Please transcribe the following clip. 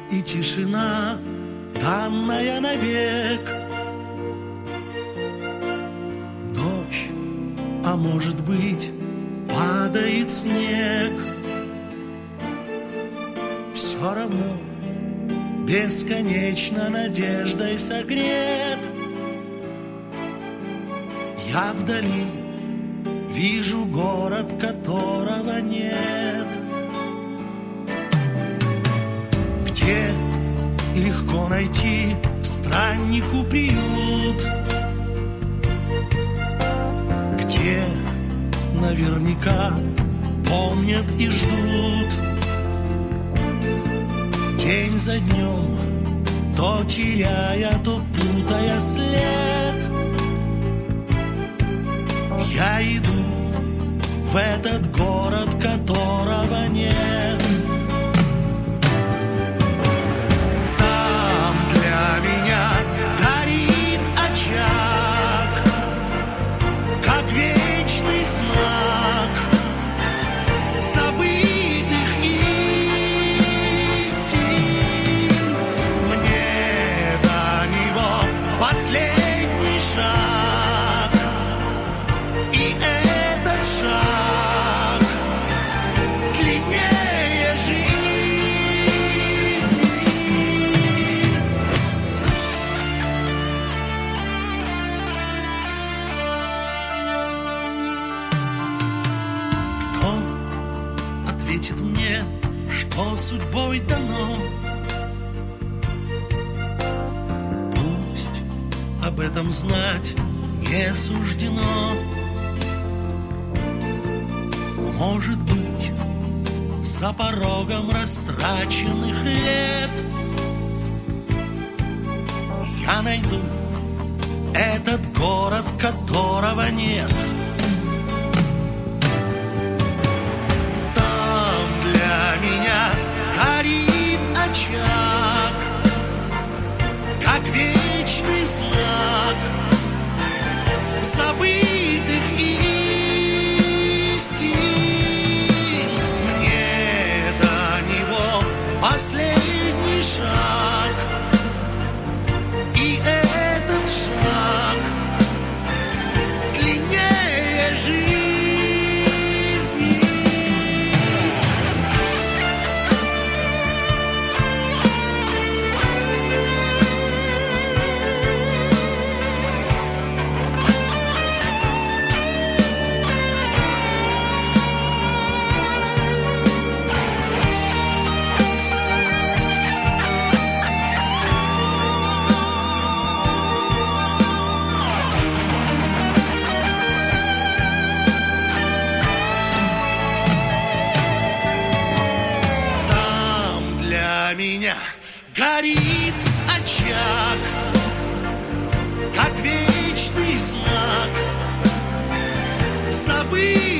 и тишина, данная навек. Ночь, а может быть, падает снег. Все равно бесконечно надеждой согрет. Я вдали вижу город, которого нет, где легко найти страннику приют, где наверняка помнят и ждут. День за днем, то теряя, то путая след, я иду в этот город, которого нет. Там для меня горит очаг, как вечный знак забытых истин. Мне до него последний шаг, и этот шаг длиннее жизни. Кто ответит мне, что судьбой дано? Пусть об этом знать не суждено. Может быть, за порогом растраченных лет я найду этот город, которого нет. Там для меня горит очаг, как вечный знак забытых истин. Последний шаг, и этот шаг длиннее жизни. Меня горит очаг, как вечный знак забыть